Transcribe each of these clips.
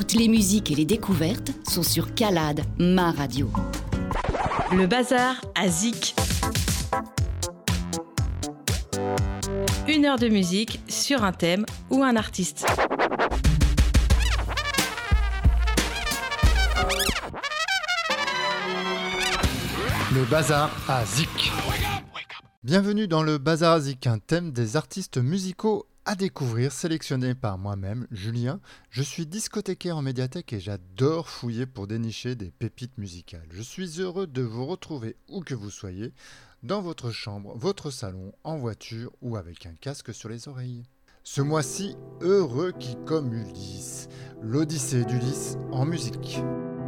Toutes les musiques et les découvertes sont sur Calade, ma radio. Le bazar à Zik. 1 heure de musique sur un thème ou un artiste. Le bazar à Zik. Bienvenue dans le bazar à Zik, un thème des artistes musicaux à découvrir, sélectionné par moi-même, Julien. Je suis discothécaire en médiathèque et j'adore fouiller pour dénicher des pépites musicales. Je suis heureux de vous retrouver où que vous soyez, dans votre chambre, votre salon, en voiture ou avec un casque sur les oreilles. Ce mois-ci, heureux qui comme Ulysse, l'Odyssée d'Ulysse en musique.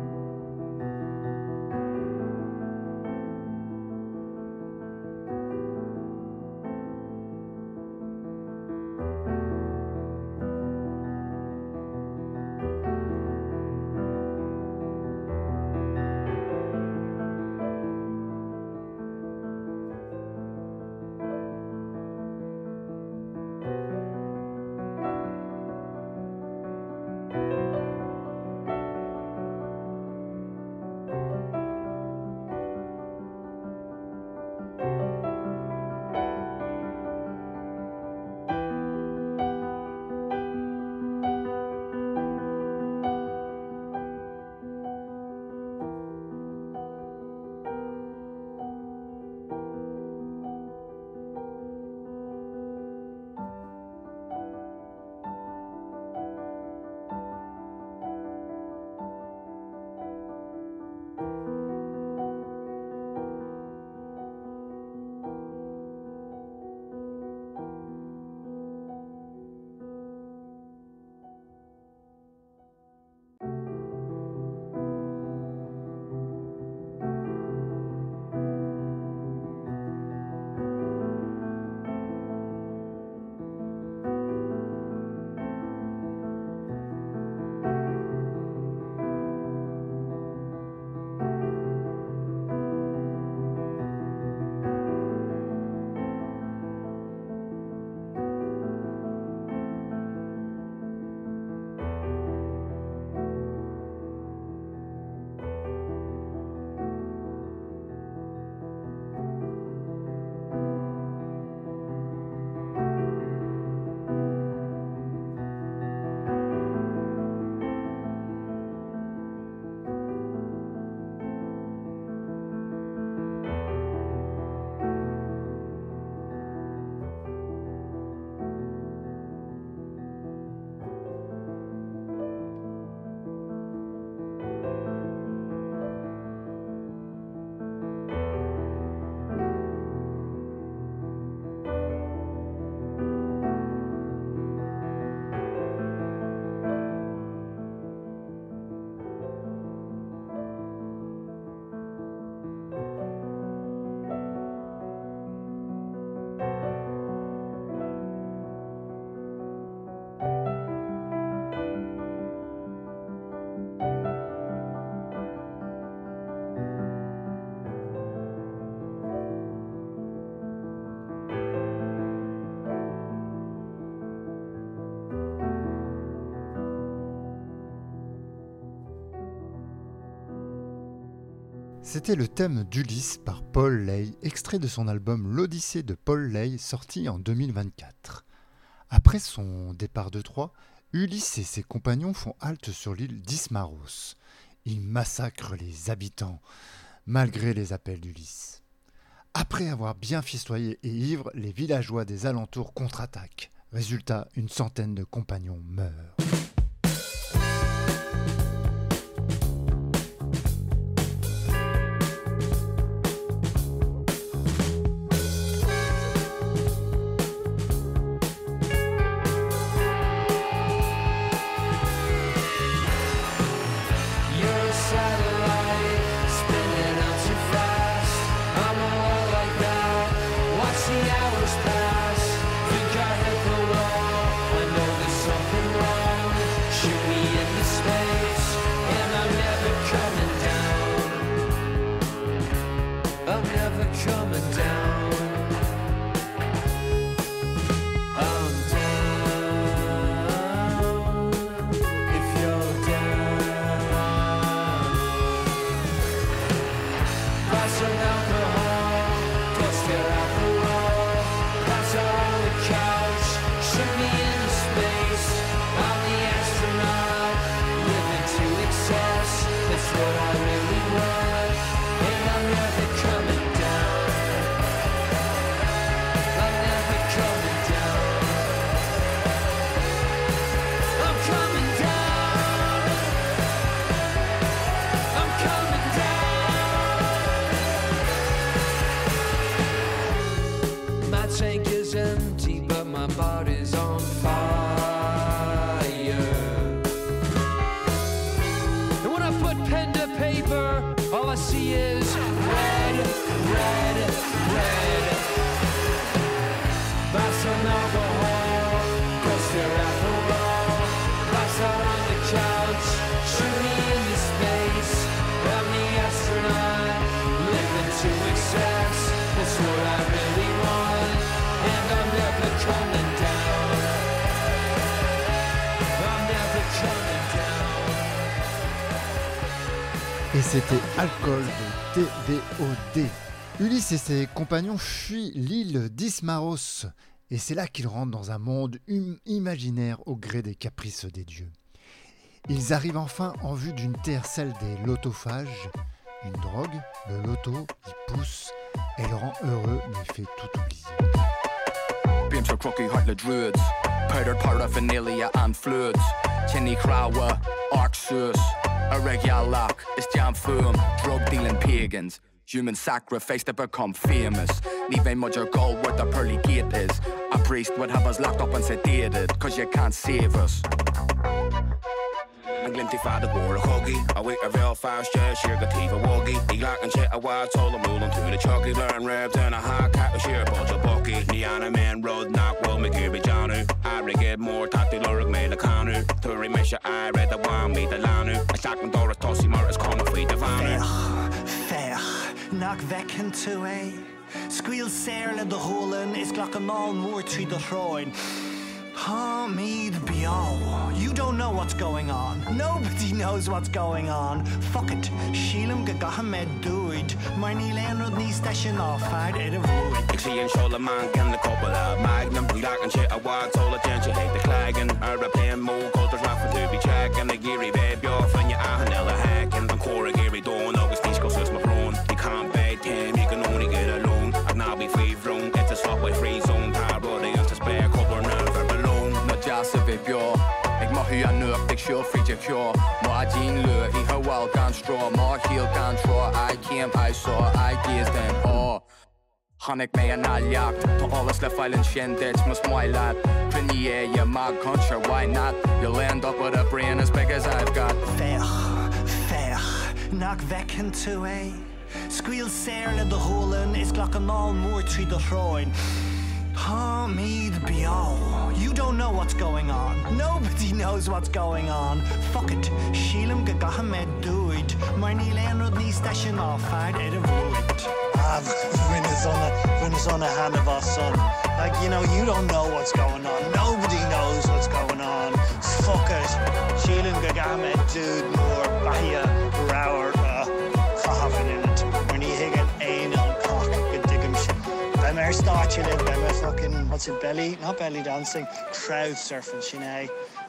C'était le thème d'Ulysse par Paul Lay, extrait de son album L'Odyssée de Paul Lay, sorti en 2024. Après son départ de Troie, Ulysse et ses compagnons font halte sur l'île d'Ismaros. Ils massacrent les habitants, malgré les appels d'Ulysse. Après avoir bien festoyé et ivre, les villageois des alentours contre-attaquent. Résultat, une centaine de compagnons meurent. Hours pass, think I hit the wall. I know there's something wrong. pen to paper, all I see is red, red, red. That's an alcohol, cause they're at the wall. Pass out on the couch, shoot me into space. I'm the astronaut, living to excess. That's what I really want, and I'm never coming down. I'm never coming down. Et c'était Alcool de TVOD. Ulysse et ses compagnons fuient l'île d'Ismaros, et c'est là qu'ils rentrent dans un monde imaginaire au gré des caprices des dieux. Ils arrivent enfin en vue d'une terre, celle des lotophages. Une drogue, le loto, y pousse, elle rend heureux mais fait tout oublier. Beams for crocky heart the druids, powdered paraphernalia and fluids, Chinny Crower, Arxus, a regular lock, it's jam firm, drug dealing pagans. Human sacrifice to become famous. Leaving Mudger gold where the pearly gate is. A priest would have us locked up and sedated, cause you can't save us. An glinty fad war a huggy. I wait a real fast chair, sheer got teeth a wuggy. He lock and shit a wild told him rolling through the chucky. Learn ribs and a hot cat with sheer bunch of bucky. Niana man road knock will make you be Johnny. I get more tacty lurk made a counter. To remember I read the one me the lanu. I shot and Doris Tossy Morris corner feed the vanner. Fair, knock vecken to a. Squeal sairle the holen is like an all more to the throne. Mead be all. You don't know what's going on. Nobody knows what's going on. Fuck it. Sheelam gagahamed duid. Maar niet Leonard niet station off. I'd eat a void. Ik zie een scholle man ken de koppel uit Magnum. Die laat een shit a wild toll attention heet de klagen. European mole cultures rough for to be check. En de geary baby off en je aangenelle hack. En van Cora Geary Dawn. Augustine Scott zus mijn vroon. You can't beg him, you can only get alone. I'd now be free from. It's a subway free zone. Power they used to spare couple nerve below. Jazz ved bjør. Jeg må høre nøp, jeg kjør fri jeg kjør. Må jeg din lø, I har wild gun straw. Må helt gun straw, I came, I saw, I gives them all. Han ikke med en aljagt. På alle slår fejlen kjendets med smøjlat. Grenier, jeg mag country, why not? You'll end up with a brain as big as I've got. Fair, fair, knock vecken to a. Squeal sairle the holen is like an all more to the throne. Mead be all. You don't know what's going on. Nobody knows what's going on. Fuck it. Sheelam gagahamed duid. Maar niet Leonard niet station off. I'd eat a void. When hand of our son. Like, you know, you don't know what's going on. Nobody knows what's going on. Fuck it. Sheelam gagahamed dude more. Bahia, Rower, Cahavin in it. When he higgin' ain on cock. Good diggum shit. I'm air starching it, I'm a fucking, what's it, belly, not belly dancing, crowd surfing, Sinead.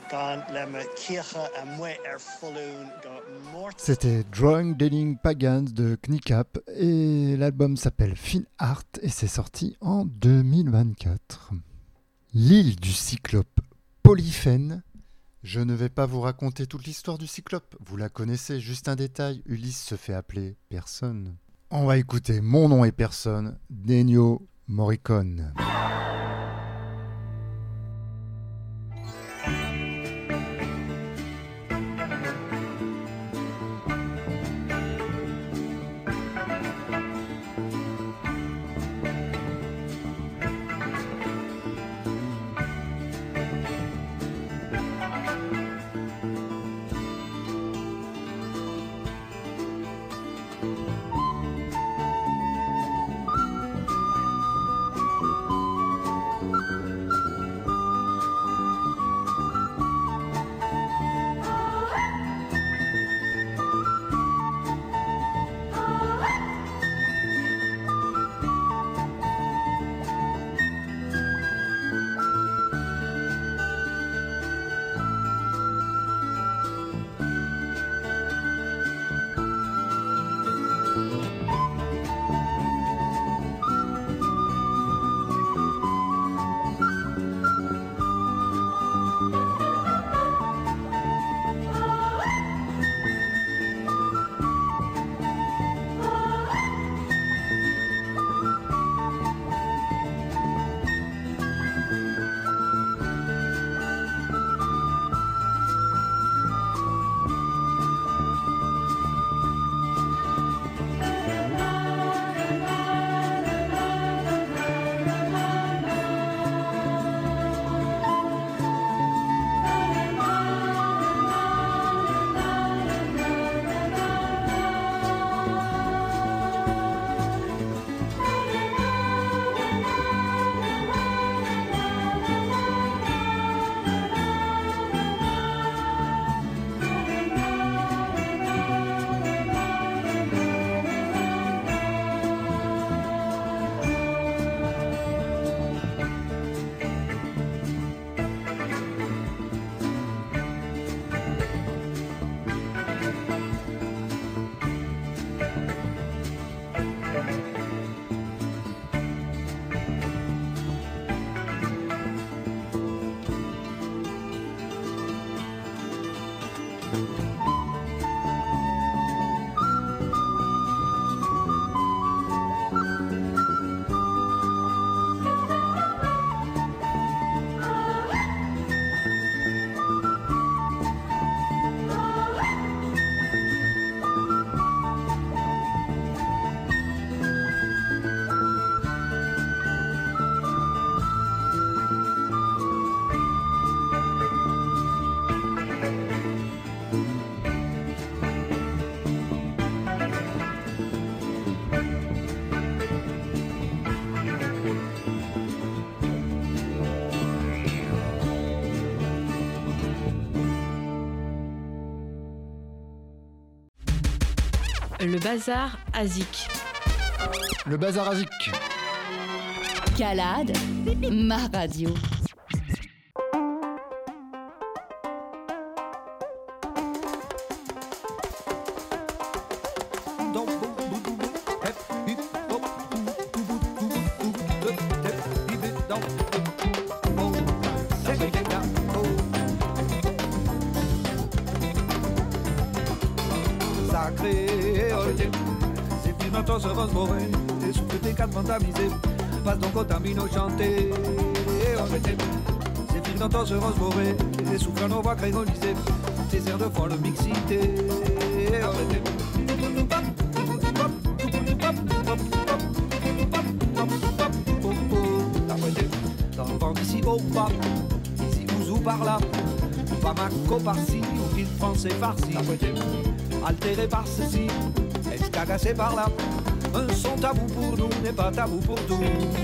C'était Drawing Dealing Pagans de Kneecap et l'album s'appelle Fine Art et c'est sorti en 2024. L'île du Cyclope, Polyphène. Je ne vais pas vous raconter toute l'histoire du Cyclope, vous la connaissez, juste un détail, Ulysse se fait appeler personne. On va écouter Mon nom est personne, d'Ennio Morricone. Le bazar à Zik. Le bazar à Zik. Calade, ma radio. Se Rosboré, et souffle tes quatre vents tamisés, passe donc au tamino chanté. Ces filles d'antan se Rosboré, et souffle nos voix créolisées, tes airs de folle mixité. Dans le vent d'ici au pas, ici ou par là, Bamako par-ci, ou ville français par-ci, altéré par ceci, escagassé par là. Un son tabou pour nous n'est pas tabou pour tout.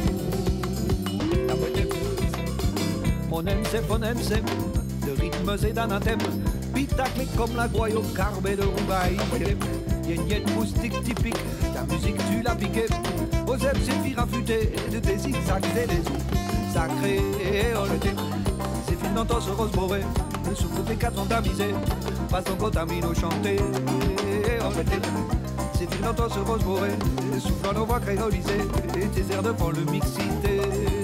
Phonème c'est, de rythmes et d'anathèmes, pitacle comme la goyo carbée de Roubaix. Yen yen moustique typique, ta musique tu l'as piquée. Aux ailes c'est filles affûtées, de tes zigzags et les os. Sacré, ces filles d'antan se Rosboré, le souffle des quatre vents tamisés, passe ton cotamino chanté. Ces filles d'antan se Rosboré, soufflant nos voix créolisées, et tes airs de fond le mixité.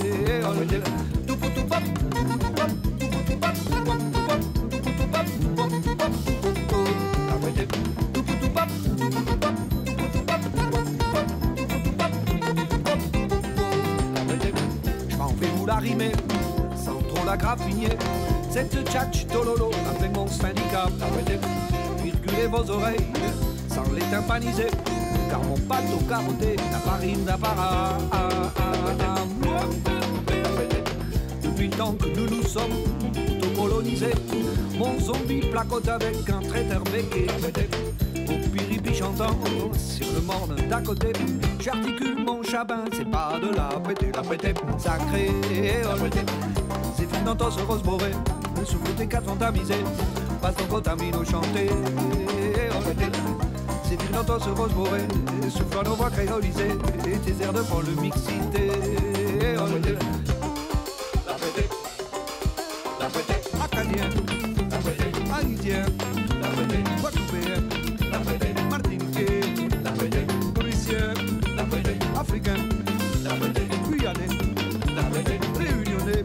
Je m'en vais vous la rimer, sans trop la graffiner. Cette tchatch tololo avec mon syndicat. Virgulez vos oreilles sans les tympaniser, car mon bateau carotté n'a pas rime d'apparat. Depuis le temps que nous nous sommes auto-colonisés, mon zombie placote avec un traiteur béqué. Au piripi chantant sur le morne d'à côté, j'articule mon chabin, c'est pas de la pété, sacré. Ces filles d'antan se Rosboré, le souffle des quatre vents tamisés, passe ton cotamino chanté. Ces filles d'antan se Rosboré, soufflant nos voix créolisées, et tes airs de fond le mixité. Acadien, haïtien, guadeloupéen, martiniquais, mauricien, africain, guyanais, réunionnais.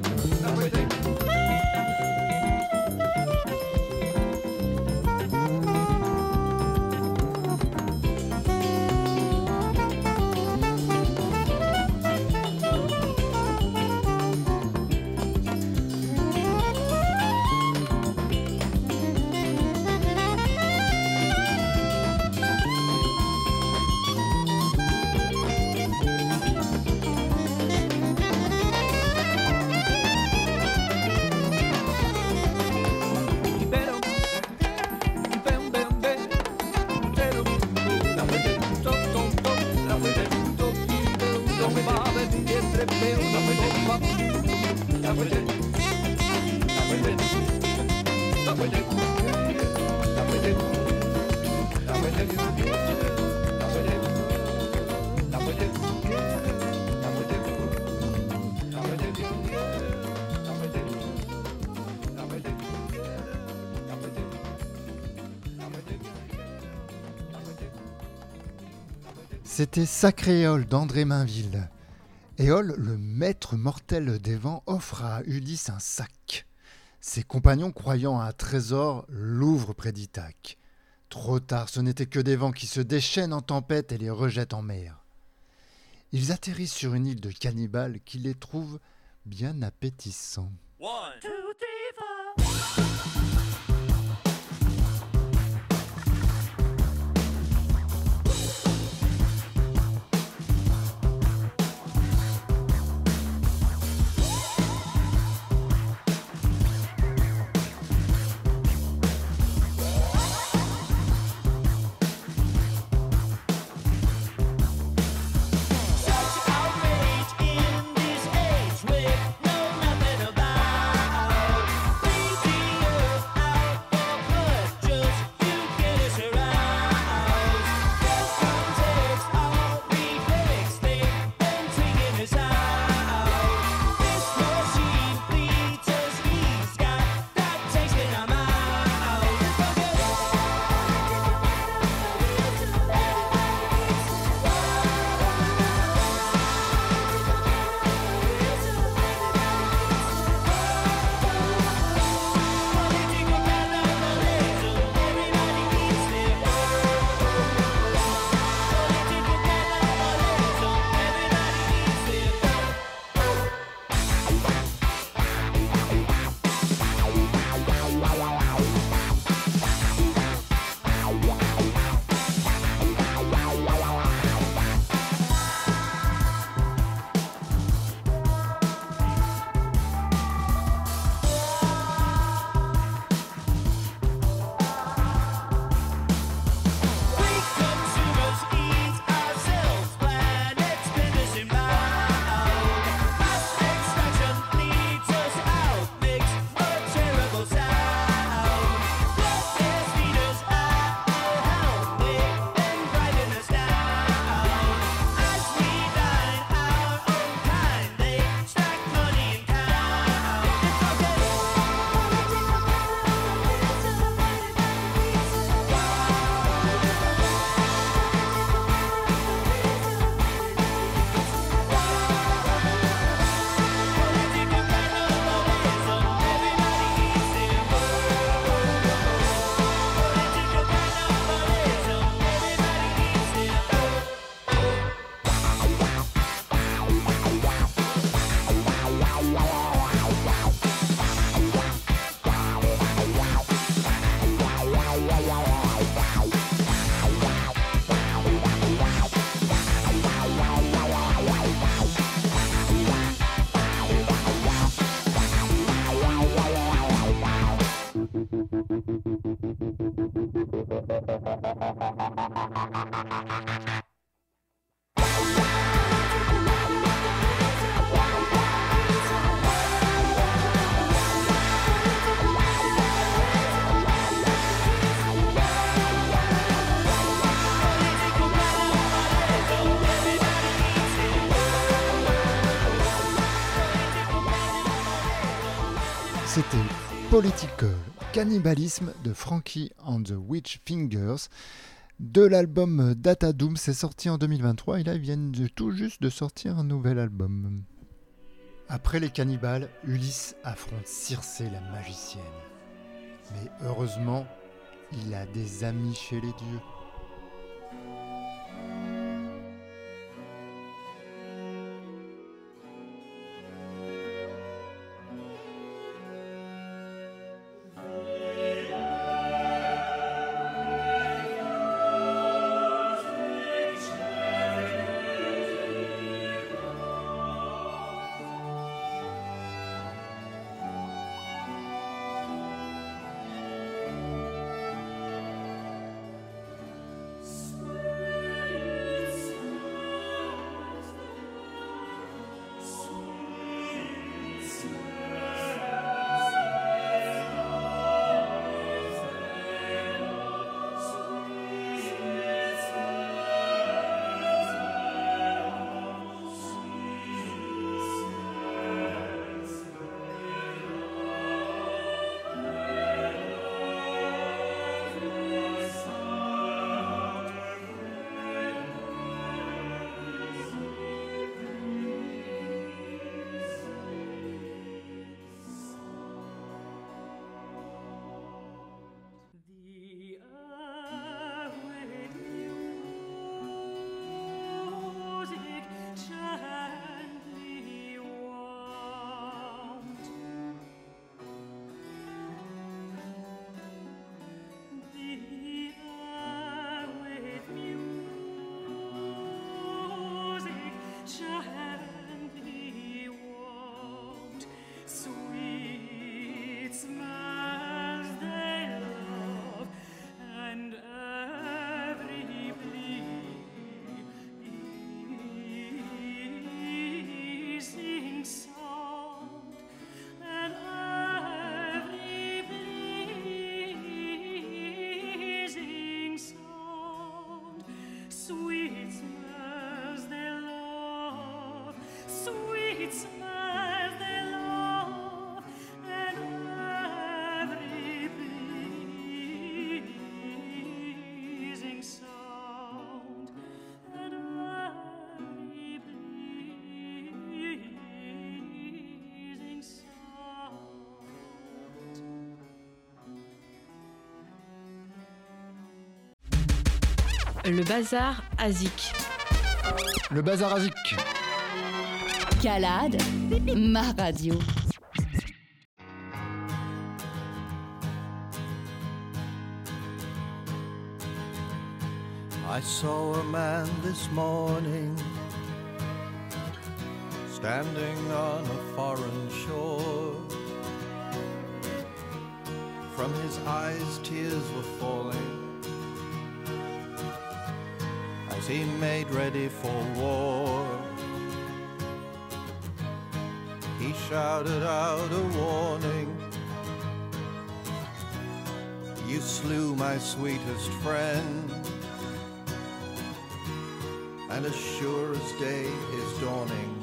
C'était Sacré Éole d'André Mainville. Éole, le maître mortel des vents, offre à Ulysse un sac. Ses compagnons, croyant à un trésor, l'ouvrent près d'Ithaque. Trop tard, ce n'étaient que des vents qui se déchaînent en tempête et les rejettent en mer. Ils atterrissent sur une île de cannibales qui les trouve bien appétissants. 1, 2, 3, 4. C'était Political, Cannibalisme de Frankie and the Witch Fingers. De l'album Data Doom, c'est sorti en 2023 et là ils viennent tout juste de sortir un nouvel album. Après les cannibales, Ulysse affronte Circé la magicienne. Mais heureusement, il a des amis chez les dieux. Le bazar à Zik. Le bazar à Zik. Calade, ma radio. I saw a man this morning standing on a foreign shore. From his eyes tears were falling as he made ready for war. He shouted out a warning: "You slew my sweetest friend, and as sure as day is dawning,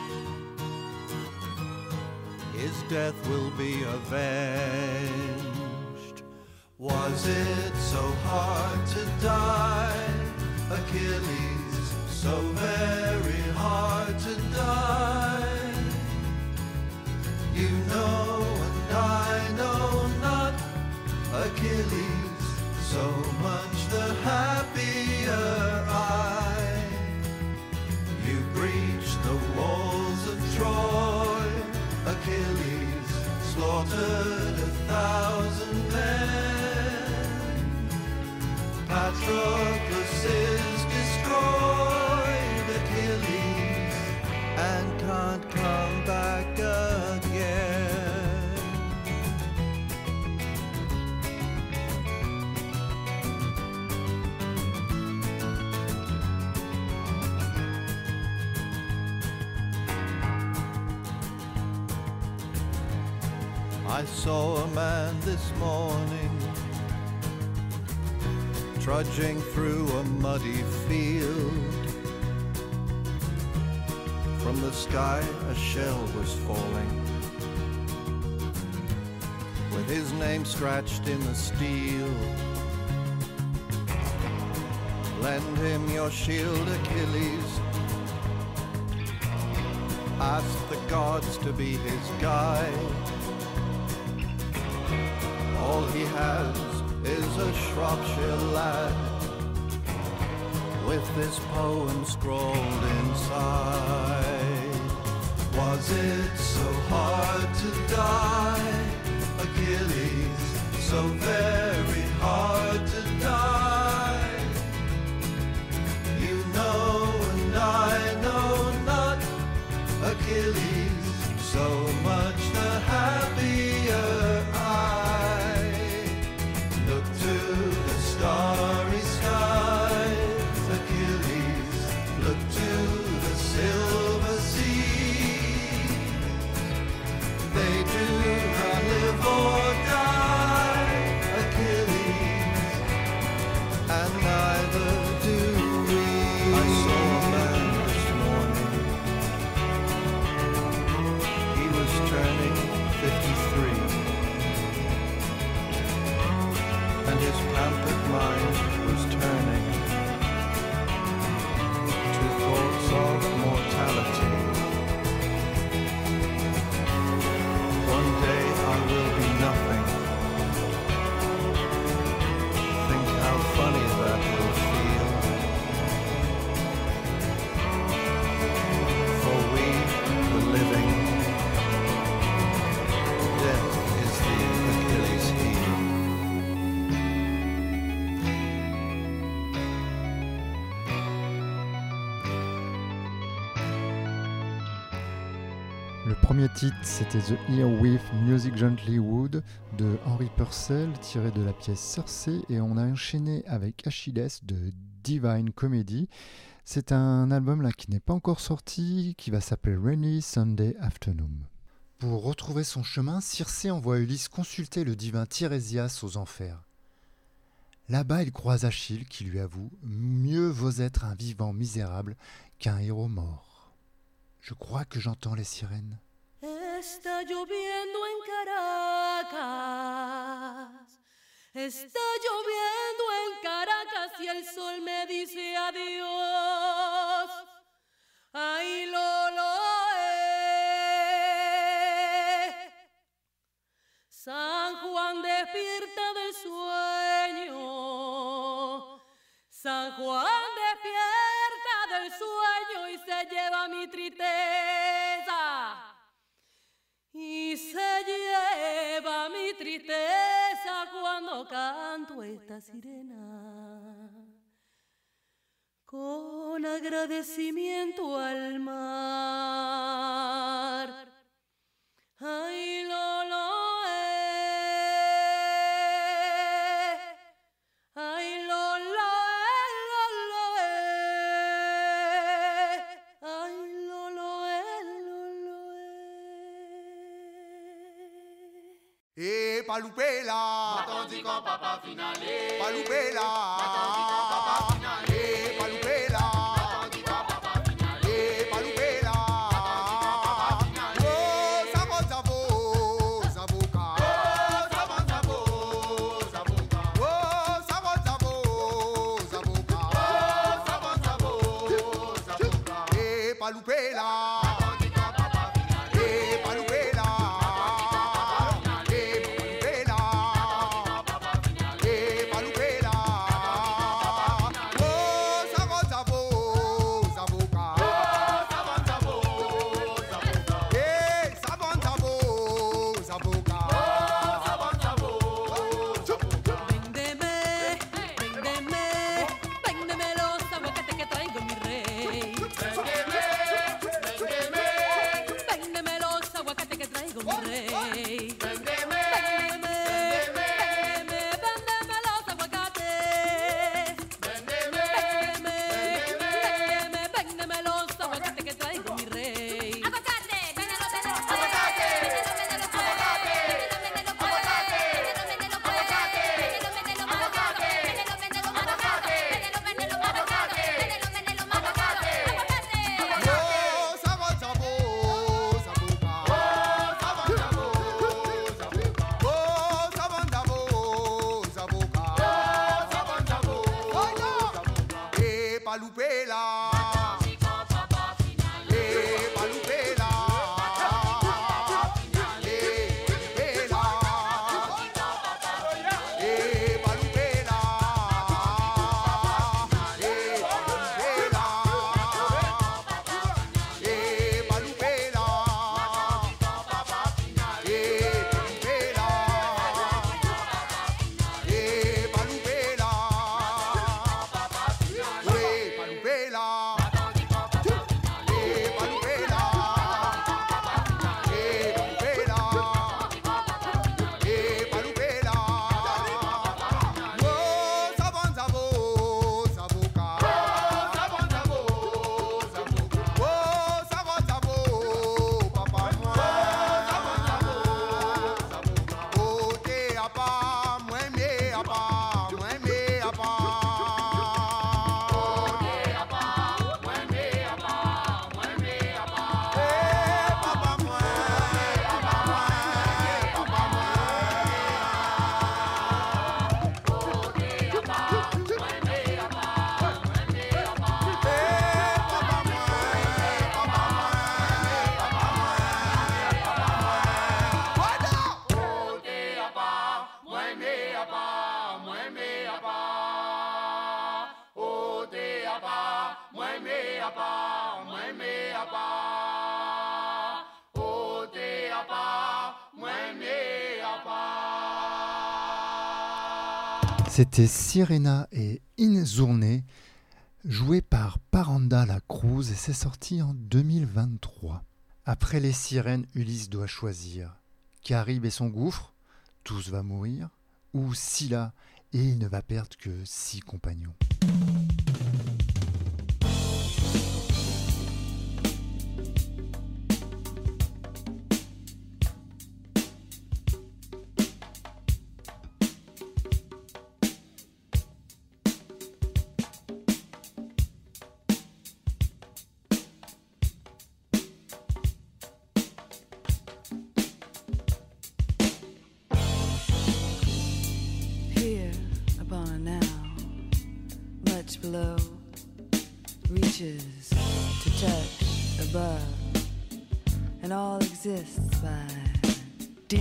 his death will be avenged." Was it so hard to die, Achilles, so very hard to die? You know and I know not, Achilles, so much the happier I. You breached the walls of Troy, Achilles, slaughtered 1,000 men. Patroclus is destroyed, Achilles, and can't come back again. I saw a man this morning trudging through a muddy field. From the sky a shell was falling, with his name scratched in the steel. Lend him your shield, Achilles. Ask the gods to be his guide. All he has is a Shropshire lad with this poem scrawled inside. Was it so hard to die, Achilles, so very hard to die? You know and I know not, Achilles, so much the happier I. Look to the starry skies, Achilles, look to the silver sea. They do not live or die, Achilles, and neither do we. I saw a man this morning, he was turning 53, and his pampered mind was turning to thoughts of mortality. One day I will be nothing. Think how funny that will feel. For we, the living, death is the Achilles heel. Le premier titre, c'était The Earwolf Music Gently Wood de Henry Purcell, tiré de la pièce Circé, et on a enchaîné avec Achilles de Divine Comedy. C'est un album là qui n'est pas encore sorti, qui va s'appeler Rainy Sunday Afternoon. Pour retrouver son chemin, Circé envoie Ulysse consulter le divin Tirésias aux enfers. Là-bas, il croise Achille qui lui avoue « Mieux vaut être un vivant misérable qu'un héros mort ». Je crois que j'entends les sirènes. Está lloviendo en Caracas, está lloviendo en Caracas y el sol me dice adiós. Ay, San Juan despierta del sueño, San Juan despierta del sueño y se lleva mi tristeza. Y se lleva mi tristeza cuando canto esta sirena. Con agradecimiento al mar. Ay, Lolo. Palupela, Matonzico papa finale, Palupela, Matonzico papa finale, Palupela, Matonzico papa finale, Palupela, Matonzico papa finale. Oh, sabon sabo, sabuka, Oh, sabon sabo, sabuka. Oh, sabon sabo, sabuka, Oh, sabon sabo, sabuka. Palupela. Matonzico papa finale, Palupela, Palupela, oh, sabon sabo, sabuka, sabon sabo, sabuka. sabon sabo, sabuka, Sabon sabo, sabuka. Véndeme, véndeme, véndeme los aguacates que traigo mi rey. Véndeme, véndeme, Véndeme los aguacates que traigo mi rey. véndeme, Véndeme, véndeme los aguacates. véndeme, Véndeme los aguacates que traigo mi rey. Aguacate, véndelo, véndelo, Aguacate, véndelo, véndelo, aguacate, véndelo, véndelo, aguacate, véndelo, véndelo, aguacate, véndelo, véndelo, aguacate, véndelo, véndelo, aguacate, véndelo, véndelo, aguacate, véndelo, véndelo, aguacate, aguacate. oh, sabon sabo, sabuka, sabon sabo, sabuka. oh, sabon sabo, sabuka, Sabon sabo, sabuka. Palupela, Matonzico papa finale, Palupela, Palupela, Palupela, C'était Sirena et Inzourné, joué par Paranda La Cruz, et c'est sorti en 2023. Après les sirènes, Ulysse doit choisir Caribe et son gouffre, Tous va mourir, ou Scylla et il ne va perdre que 6 compagnons. Here upon a now, much below, reaches to touch above, and all exists by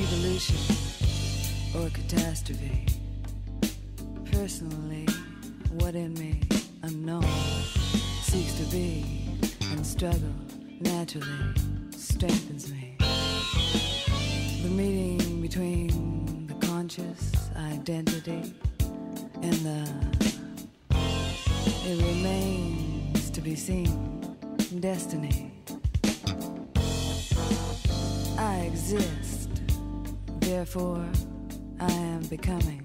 devolution or catastrophe. Personally, what in me, unknown, seeks to be and struggle naturally strengthens me. The meeting between the conscious identity and it remains to be seen, destiny. I exist, therefore I am becoming.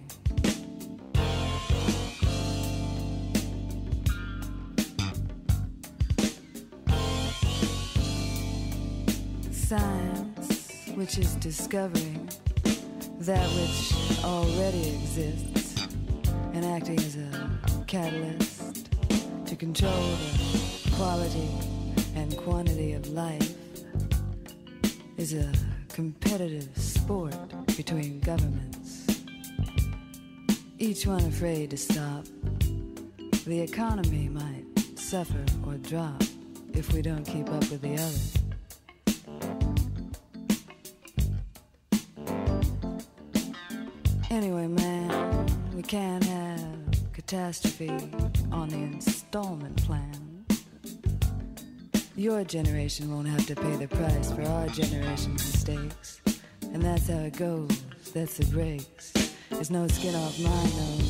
Science, which is discovering that which already exists and acting as a catalyst to control the quality and quantity of life, is a competitive sport between governments, each one afraid to stop. The economy might suffer or drop if we don't keep up with the others. Anyway, man, we can't have catastrophe on the installment plan. Your generation won't have to pay the price for our generation's mistakes. And that's how it goes, that's the breaks. There's no skin off my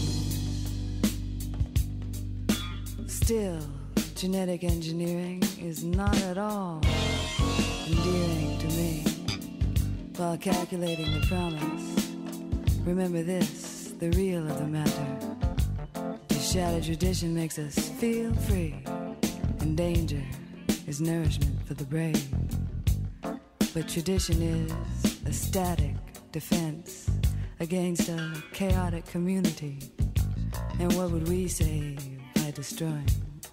nose. Still, genetic engineering is not at all endearing to me. While calculating the promise, remember this, the real of the matter. To shatter tradition makes us feel free, and danger is nourishment for the brave. But tradition is a static defense against a chaotic community. And what would we save by destroying?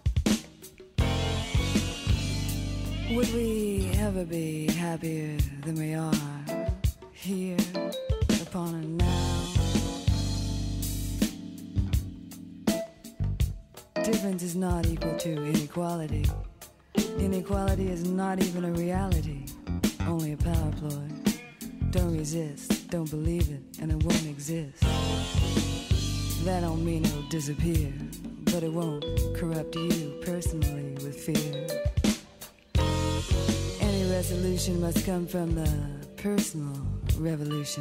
Would we ever be happier than we are here upon a now? Difference is not equal to inequality. Inequality is not even a reality, only a power ploy. Don't resist, don't believe it, and it won't exist. That don't mean it'll disappear, but it won't corrupt you personally with fear. Any resolution must come from the personal revolution.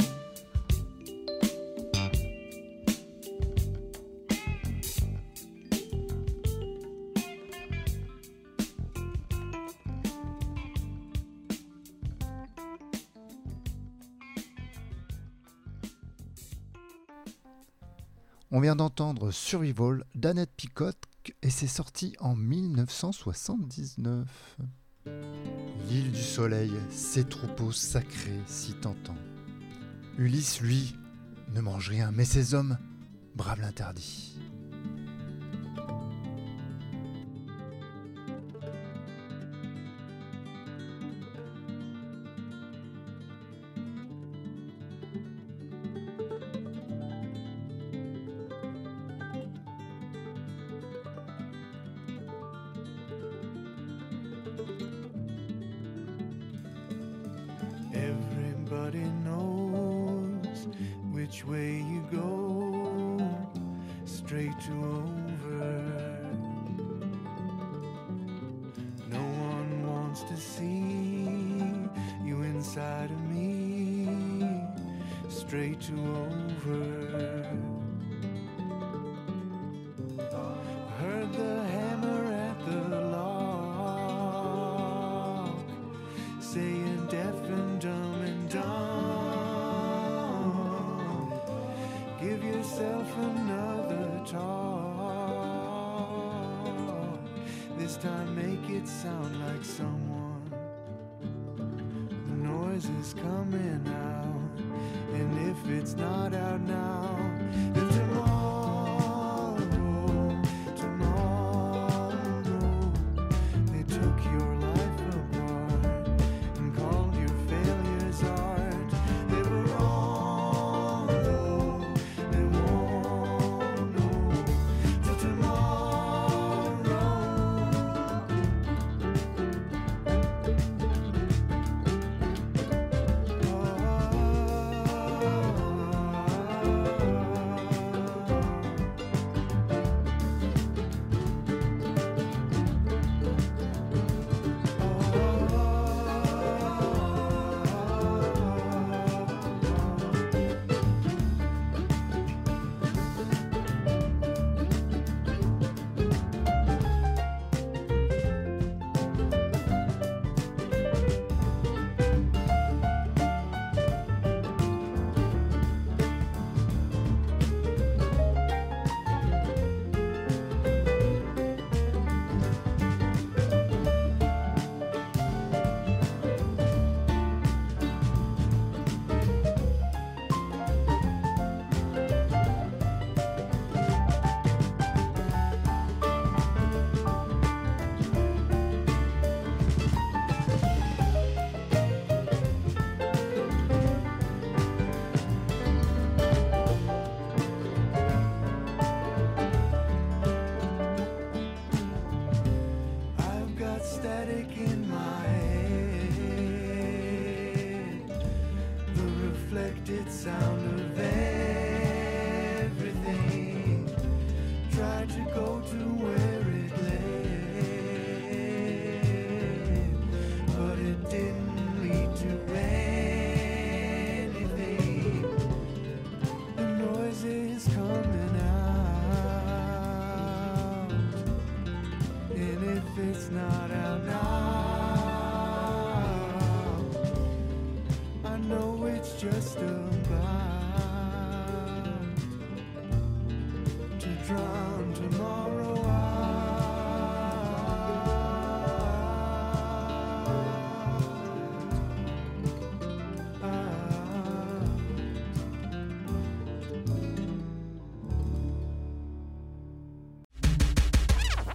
On vient d'entendre Survival d'Annette Picotte et c'est sorti en 1979. L'île du soleil, ses troupeaux sacrés si tentants. Ulysse, lui, ne mange rien, mais ses hommes bravent l'interdit. Everybody knows which way you go, straight to over. No one wants to see you inside of me, straight to over. Heard the hammer at the lock, saying deaf and dumb and dumb. Give yourself another talk. This time make it sound like someone. The noise is coming out, and if it's not out now, then tomorrow, they took your life apart and called your failures art. They were wrong, though, they won't know till tomorrow. Oh,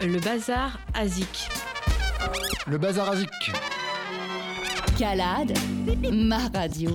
Le bazar à Zik. Le bazar à Zik. Calade, ma radio.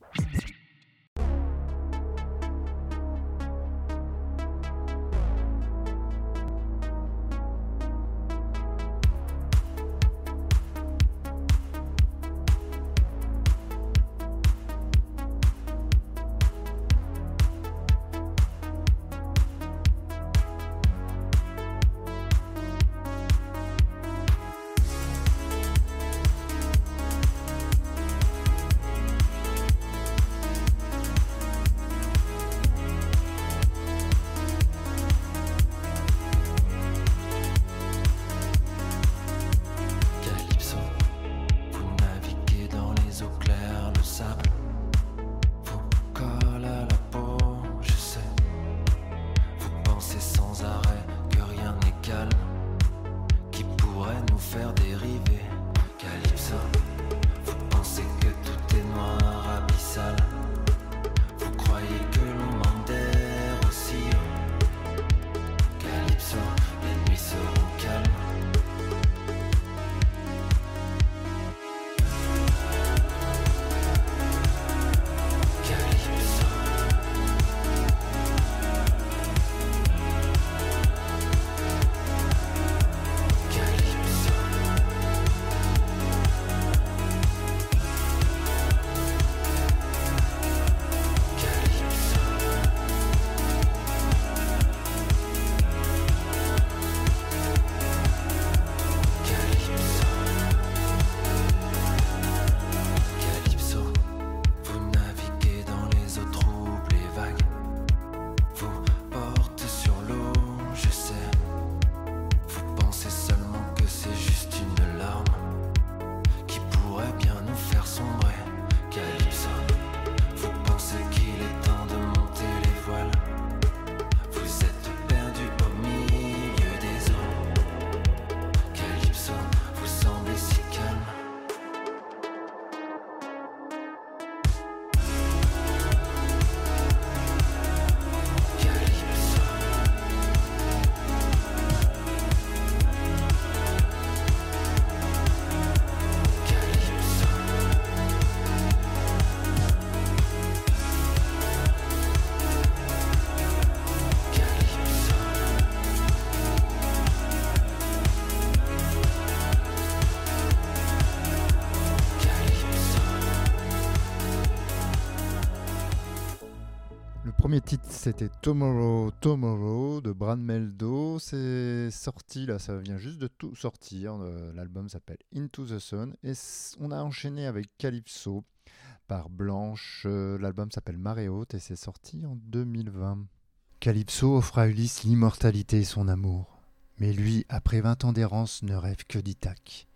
Le premier titre c'était Tomorrow Tomorrow de Bran Meldo, c'est sorti là, ça vient juste de tout sortir, l'album s'appelle Into the Sun et on a enchaîné avec Calypso par Blanche, l'album s'appelle Marée Haute et c'est sorti en 2020. Calypso offre à Ulysse l'immortalité et son amour, mais lui, après 20 ans d'errance, ne rêve que d'Ithaque.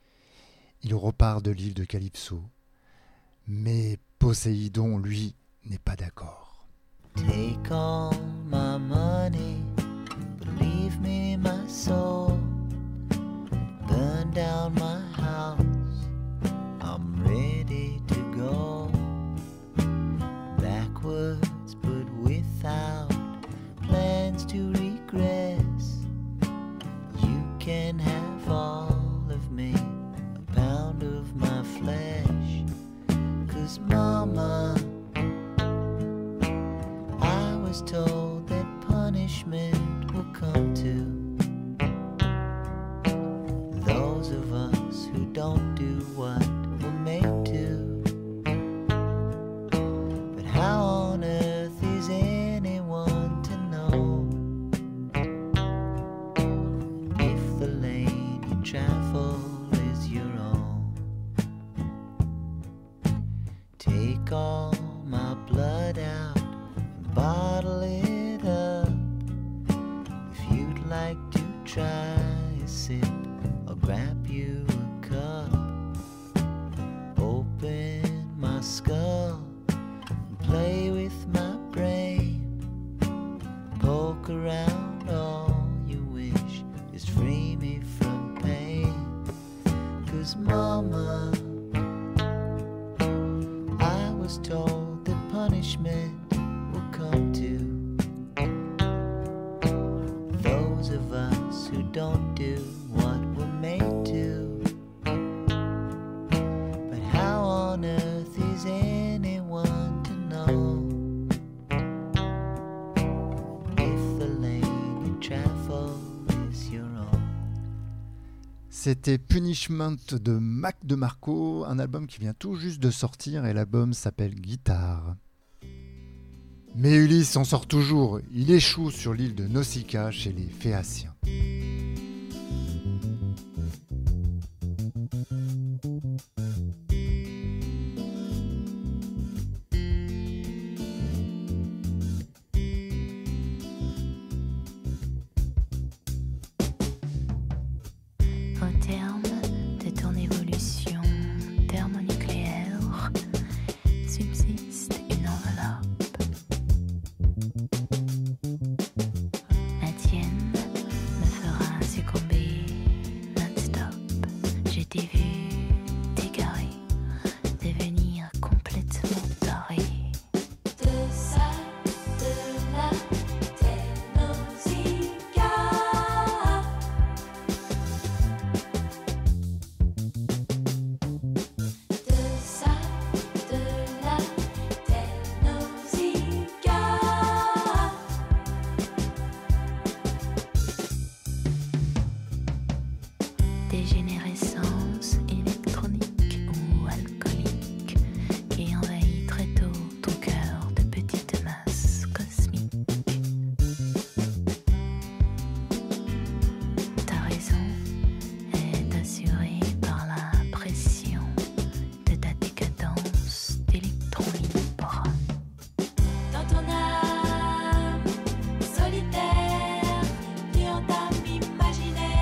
Il repart de l'île de Calypso, mais Poséidon, lui, n'est pas d'accord. Take all my money, but leave me my soul. Burn down my house, I'm ready to go. Backwards, but without plans to regress. You can have all of me, a pound of my flesh. 'Cause mama, was told that punishment will come to those of us who don't do what we're made to. But how on earth is anyone to know if the lane you travel is your own? Take all my blood out, bottle it up. If you'd like to try a sip, I'll grab you a cup. Open my skull and play with my brain. Poke around, all you wish is free me from pain. 'Cause mama, I was told that punishment will come to those of us who don't do what we're made to. But how on earth is anyone to know if the lane you travel is your own? C'était Punishment de Mac DeMarco, un album qui vient tout juste de sortir et l'album s'appelle Guitare. Mais Ulysse en sort toujours, il échoue sur l'île de Nausicaa chez les Phéaciens. Au terme de ton évolution thermonucléaire, subsiste une enveloppe. La tienne me fera succomber non-stop. Je t'ai vu t'égarer, devenir complètement taré. De ça, de là, t'es Nausicaa. De ça, de là, t'es Nausicaa. Dégénérescence électronique ou alcoolique qui envahit très tôt ton cœur de petite masse cosmique. Ta raison est assurée par la pression de ta décadence d'électrons libres. Dans ton âme solitaire, pure d'âme imaginaire.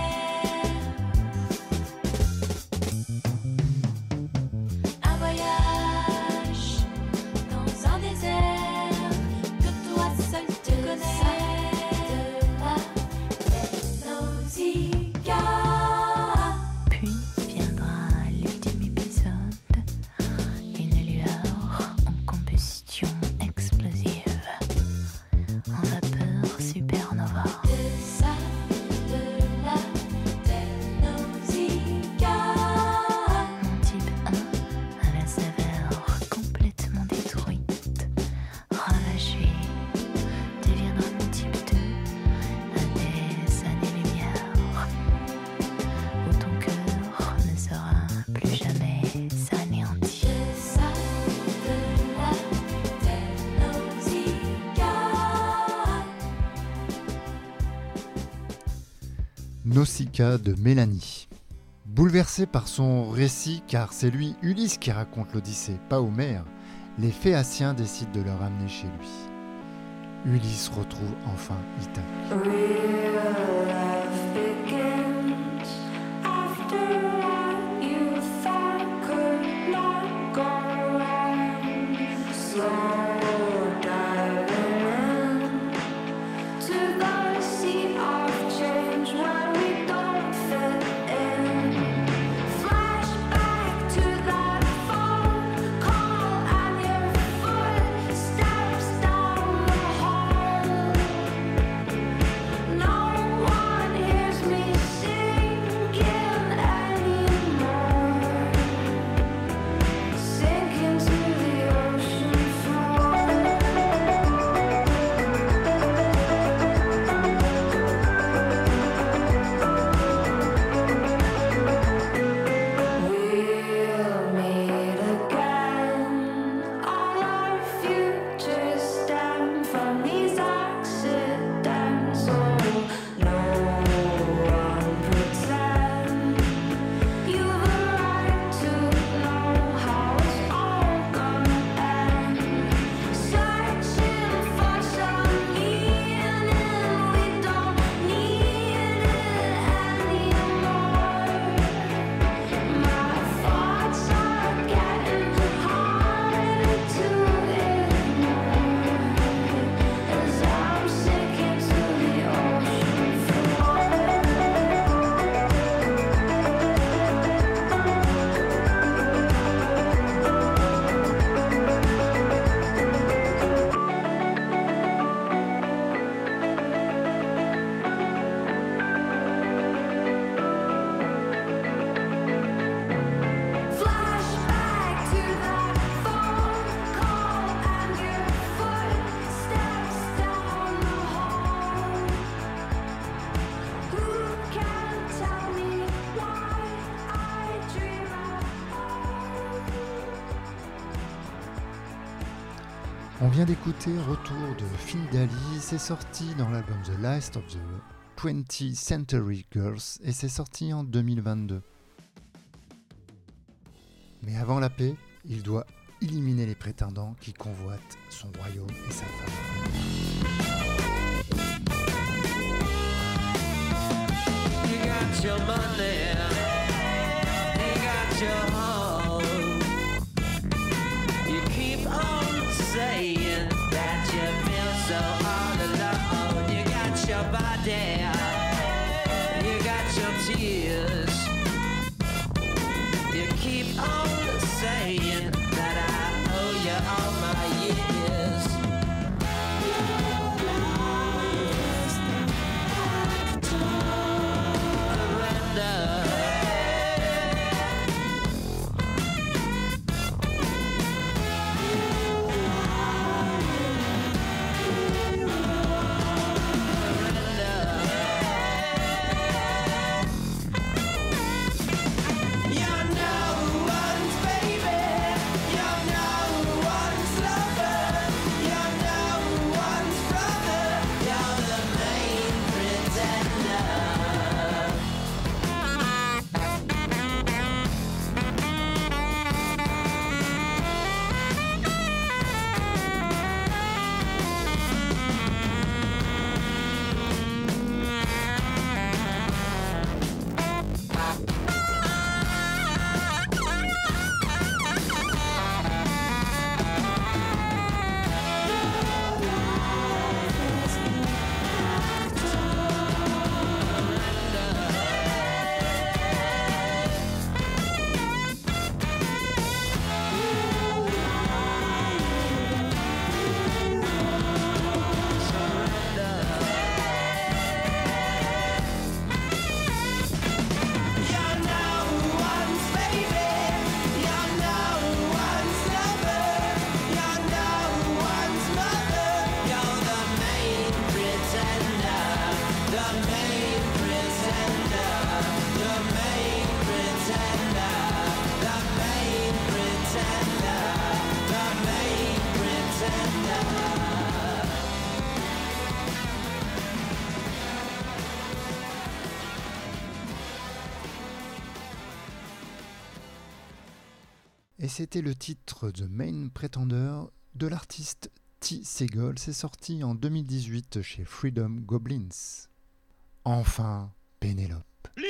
Un voyage dans un désert que toi seul tu connais. De là, t'es Nausicaa. Puis viendra l'ultime épisode, une lueur en combustion explosive, en vapeur supernova. De ça, de là, t'es Nausicaa. Mon type 1 à la saveur complètement détruite, ravagée, deviendra mon type 2 à des années-lumière, où ton cœur ne sera plus jamais anéanti. De ça, de là, t'es Nausicaa. Nausicaa de Mélanie. Bouleversé par son récit, car c'est lui, Ulysse, qui raconte l'Odyssée, pas Homère, les Phéaciens décident de le ramener chez lui. Ulysse retrouve enfin Ithaque. Real life begins after what you thought could not go wrong. Slow diving in to the sea of change where we don't fit in. Flashback to that phone call and your footsteps down the hall. No On vient d'écouter Retour de Findali, c'est sorti dans l'album The Last of the 20th Century Girls et c'est sorti en 2022. Mais avant la paix, il doit éliminer les prétendants qui convoitent son royaume et sa femme. You got your money, you got your home. You keep on saying that you feel so all alone. You got your body, you got your tears. You keep on saying that I owe you all my years. Et c'était le titre The Main Pretender de l'artiste T. Segal, c'est sorti en 2018 chez Freedom Goblins. Enfin, Pénélope.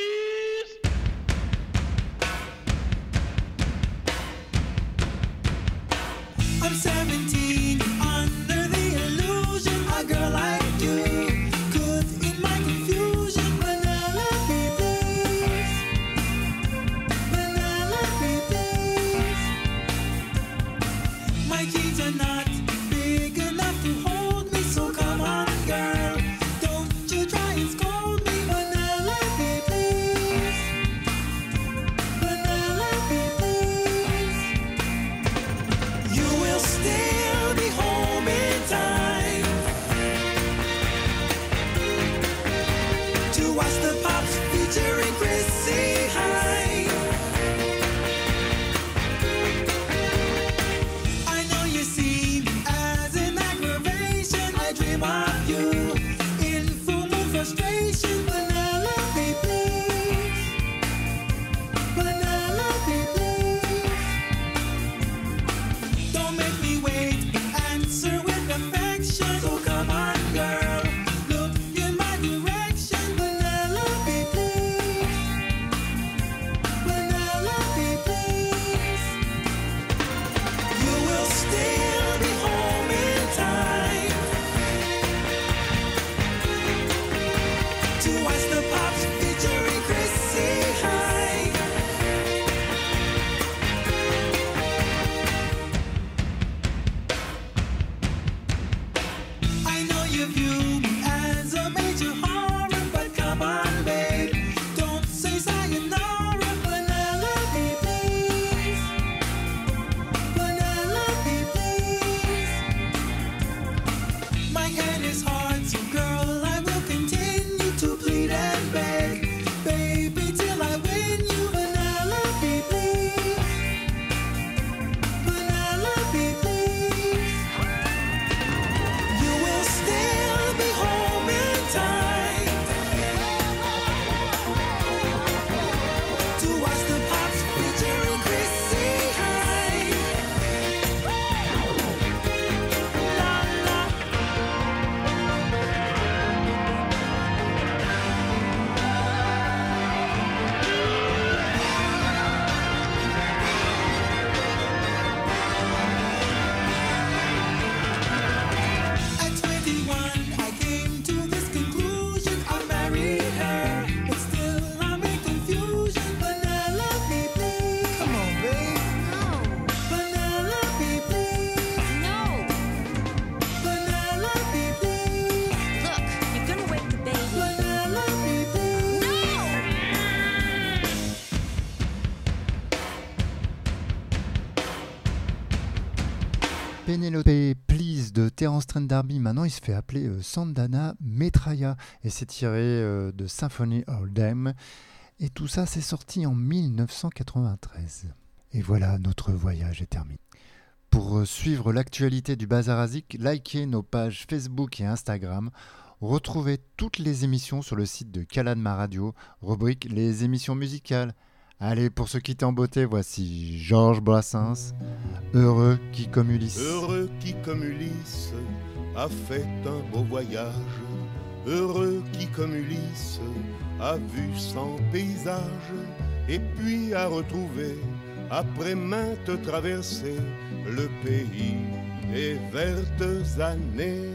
I'm 17, under the illusion a girl like you could, in my confusion, Penelope, please. Penelope, please. My jeans are not big enough to hold me, so come on, girl, don't you try and scold me, Penelope, please. Penelope, please. You will still be home in time to watch the Pops featuring Chrissy Hynde. I know you see me as an aggravation. I dream of you in full moon frustration. Penelope, please. Penelope, please. Don't make me wait, answer with affection. So come on, girl, look in my direction. Penelope, please. Penelope, please. You will still be home in time to watch the Pops featuring Chrissy Hynde. I know you view me as a major horror, but come on, babe, don't say sayonara. Penelope, please. Penelope, please. My hand is hard, so girl, I will continue to plead and Penelope Please de Terence Trent D'Arby, maintenant il se fait appeler Sandana Metraya et c'est tiré de Symphony of Them. Et tout ça, c'est sorti en 1993. Et voilà, notre voyage est terminé. Pour suivre l'actualité du Bazar à Zik, likez nos pages Facebook et Instagram. Retrouvez toutes les émissions sur le site de Calade Ma Radio, rubrique les émissions musicales. Allez, pour se quitter en beauté, voici Georges Brassens, Heureux qui comme Ulysse. Heureux qui comme Ulysse a fait un beau voyage. Heureux qui comme Ulysse a vu 100 paysages et puis a retrouvé, après maintes traversées, le pays des vertes années.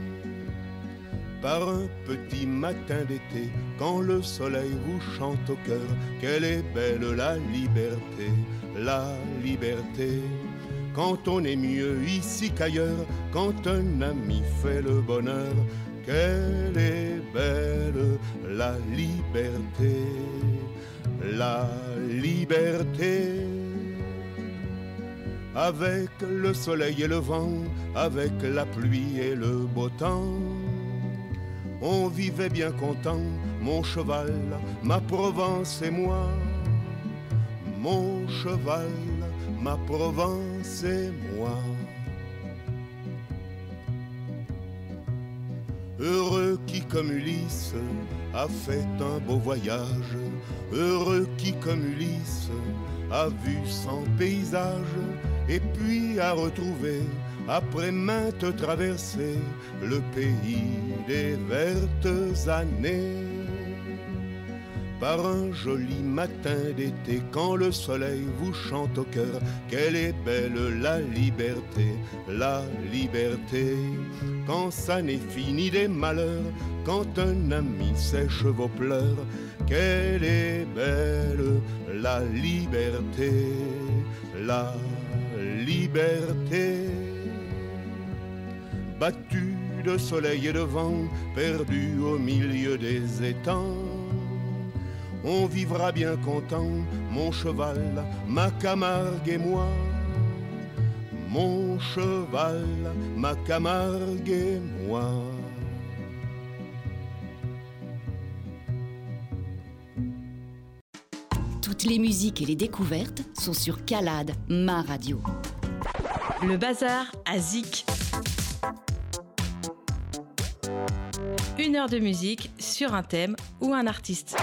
Par un petit matin d'été, quand le soleil vous chante au cœur, quelle est belle la liberté, la liberté. Quand on est mieux ici qu'ailleurs, quand un ami fait le bonheur, quelle est belle la liberté, la liberté. Avec le soleil et le vent, avec la pluie et le beau temps, on vivait bien content, mon cheval, ma Provence et moi. Mon cheval, ma Provence et moi. Heureux qui comme Ulysse a fait un beau voyage. Heureux qui comme Ulysse a vu 100 paysages et puis a retrouvé, après maintes traversées, le pays des vertes années. Par un joli matin d'été, quand le soleil vous chante au cœur, quelle est belle la liberté, la liberté. Quand ça n'est fini des malheurs, quand un ami sèche vos pleurs, quelle est belle la liberté, la liberté. Battu de soleil et de vent, perdu au milieu des étangs, on vivra bien content, mon cheval, ma Camargue et moi. Mon cheval, ma Camargue et moi. Toutes les musiques et les découvertes sont sur Calade, ma radio. Le Bazar à Zik. 1 heure de musique sur un thème ou un artiste.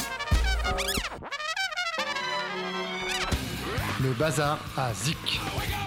Le Bazar à Zik.